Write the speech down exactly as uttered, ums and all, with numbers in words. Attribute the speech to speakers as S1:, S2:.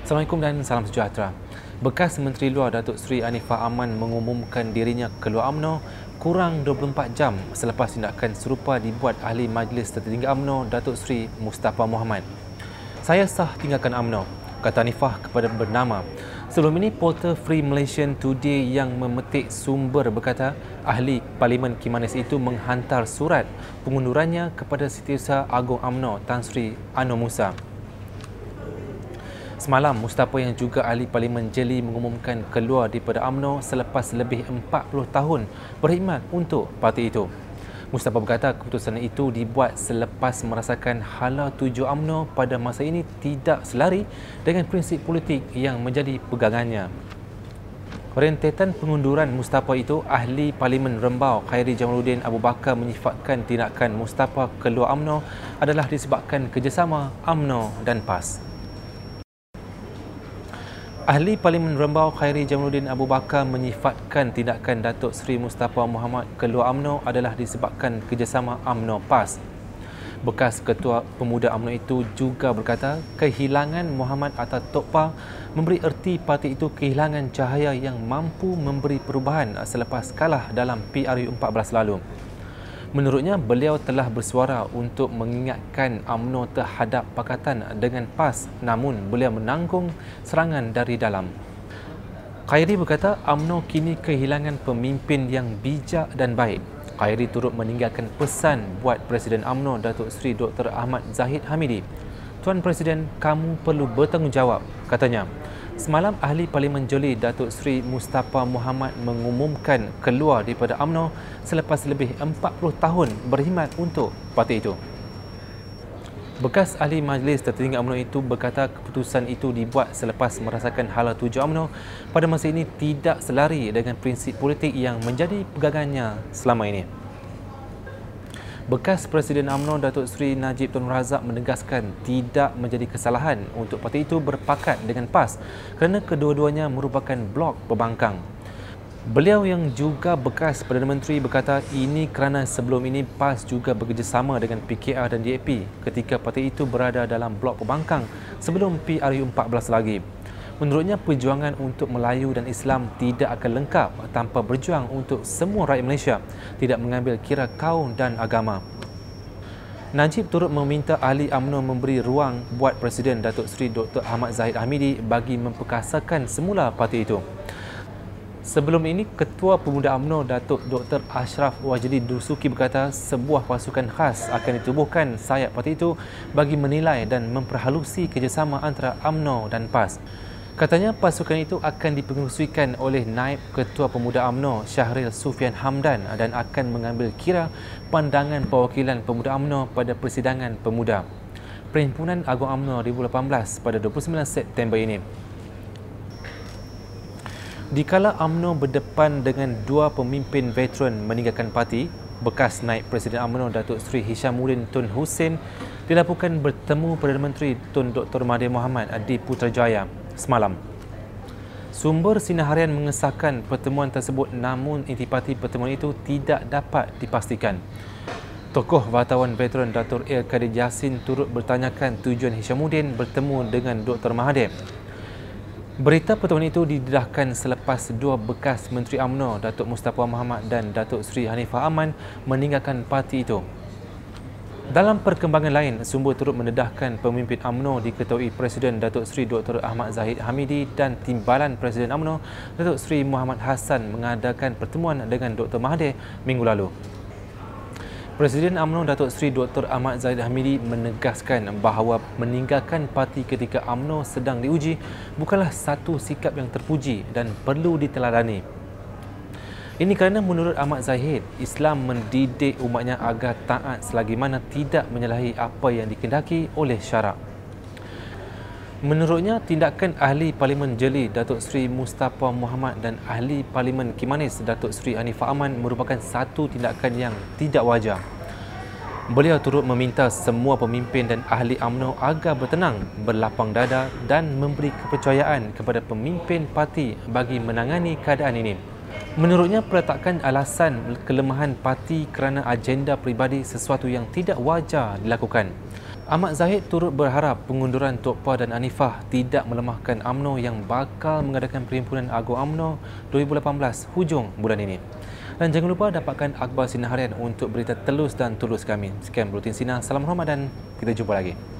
S1: Assalamualaikum dan salam sejahtera. Bekas Menteri Luar Datuk Seri Anifah Aman mengumumkan dirinya keluar UMNO kurang dua puluh empat jam selepas tindakan serupa dibuat Ahli Majlis Tertinggi UMNO Datuk Seri Mustafa Mohamed. Saya sah tinggalkan UMNO, kata Anifah kepada Bernama. Sebelum ini, portal Free Malaysian Today yang memetik sumber berkata Ahli Parlimen Kimanis itu menghantar surat pengundurannya kepada Setiausaha Agong UMNO Tan Sri Anor Musa. Semalam, Mustafa yang juga Ahli Parlimen Jeli mengumumkan keluar daripada UMNO selepas lebih empat puluh tahun berkhidmat untuk parti itu. Mustafa berkata keputusan itu dibuat selepas merasakan hala tuju UMNO pada masa ini tidak selari dengan prinsip politik yang menjadi pegangannya. Rentetan pengunduran Mustafa itu, Ahli Parlimen Rembau Khairi Jamaluddin Abu Bakar menyifatkan tindakan Mustafa keluar UMNO adalah disebabkan kerjasama UMNO dan PAS. Ahli Parlimen Rembau Khairi Jamaluddin Abu Bakar menyifatkan tindakan Datuk Seri Mustafa Mohamed keluar UMNO adalah disebabkan kerjasama UMNO PAS. Bekas Ketua Pemuda UMNO itu juga berkata kehilangan Muhammad Atta Tokpa memberi erti parti itu kehilangan cahaya yang mampu memberi perubahan selepas kalah dalam P R U empat belas lalu. Menurutnya, beliau telah bersuara untuk mengingatkan UMNO terhadap pakatan dengan PAS, namun beliau menanggung serangan dari dalam. Khairi berkata UMNO kini kehilangan pemimpin yang bijak dan baik. Khairi turut meninggalkan pesan buat Presiden UMNO Datuk Seri Doktor Ahmad Zahid Hamidi. Tuan Presiden, kamu perlu bertanggungjawab, katanya. Semalam, Ahli Parlimen Jeli Datuk Seri Mustafa Mohamed mengumumkan keluar daripada UMNO selepas lebih empat puluh tahun berkhidmat untuk parti itu. Bekas Ahli Majlis Tertinggi UMNO itu berkata keputusan itu dibuat selepas merasakan hala tuju UMNO pada masa ini tidak selari dengan prinsip politik yang menjadi pegangannya selama ini. Bekas Presiden UMNO Datuk Seri Najib Tun Razak menegaskan tidak menjadi kesalahan untuk parti itu berpakat dengan PAS kerana kedua-duanya merupakan blok pembangkang. Beliau yang juga bekas Perdana Menteri berkata ini kerana sebelum ini PAS juga bekerjasama dengan P K R dan D A P ketika parti itu berada dalam blok pembangkang sebelum P R U empat belas lagi. Menurutnya, perjuangan untuk Melayu dan Islam tidak akan lengkap tanpa berjuang untuk semua rakyat Malaysia, tidak mengambil kira kaum dan agama. Najib turut meminta ahli UMNO memberi ruang buat Presiden Datuk Seri Doktor Ahmad Zahid Hamidi bagi memperkasakan semula parti itu. Sebelum ini, Ketua Pemuda UMNO Datuk Doktor Ashraf Wajdi Dusuki berkata sebuah pasukan khas akan ditubuhkan sayap parti itu bagi menilai dan memperhalusi kerjasama antara UMNO dan PAS. Katanya pasukan itu akan dipengerusikan oleh Naib Ketua Pemuda UMNO Syahril Sufian Hamdan dan akan mengambil kira pandangan perwakilan Pemuda UMNO pada persidangan pemuda Perhimpunan Agong UMNO dua ribu lapan belas pada dua puluh sembilan September ini. Dikala UMNO berdepan dengan dua pemimpin veteran meninggalkan parti, bekas Naib Presiden UMNO Datuk Seri Hishamuddin Tun Hussein dilaporkan bertemu Perdana Menteri Tun Doktor Mahathir Mohamad di Putrajaya semalam. Sumber Sinar Harian mengesahkan pertemuan tersebut, namun intipati pertemuan itu tidak dapat dipastikan. Tokoh wartawan veteran Datuk Ir Kadir Yassin turut bertanyakan tujuan Hishamuddin bertemu dengan Doktor Mahathir. Berita pertemuan itu didedahkan selepas dua bekas Menteri UMNO Datuk Mustafa Mohamed dan Datuk Seri Anifah Aman meninggalkan parti itu. Dalam perkembangan lain, sumber turut mendedahkan pemimpin UMNO diketuai Presiden Datuk Seri Doktor Ahmad Zahid Hamidi dan Timbalan Presiden UMNO Datuk Seri Muhammad Hassan mengadakan pertemuan dengan Doktor Mahathir minggu lalu. Presiden UMNO Datuk Seri Doktor Ahmad Zahid Hamidi menegaskan bahawa meninggalkan parti ketika UMNO sedang diuji bukanlah satu sikap yang terpuji dan perlu diteladani. Ini kerana menurut Ahmad Zahid, Islam mendidik umatnya agar taat selagi mana tidak menyalahi apa yang dikehendaki oleh syarak. Menurutnya, tindakan Ahli Parlimen Jeli Datuk Seri Mustafa Mohamed dan Ahli Parlimen Kimanis Datuk Seri Anifah Aman merupakan satu tindakan yang tidak wajar. Beliau turut meminta semua pemimpin dan ahli UMNO agar bertenang, berlapang dada dan memberi kepercayaan kepada pemimpin parti bagi menangani keadaan ini. Menurutnya, peletakan alasan kelemahan parti kerana agenda peribadi sesuatu yang tidak wajar dilakukan. Ahmad Zahid turut berharap pengunduran Tok Puah dan Anifah tidak melemahkan U M N O yang bakal mengadakan Perhimpunan Agung U M N O dua ribu lapan belas hujung bulan ini. Dan jangan lupa dapatkan akhbar Sinar Harian untuk berita telus dan tulus kami. Sekian Buletin Sinar, salam hormat dan kita jumpa lagi.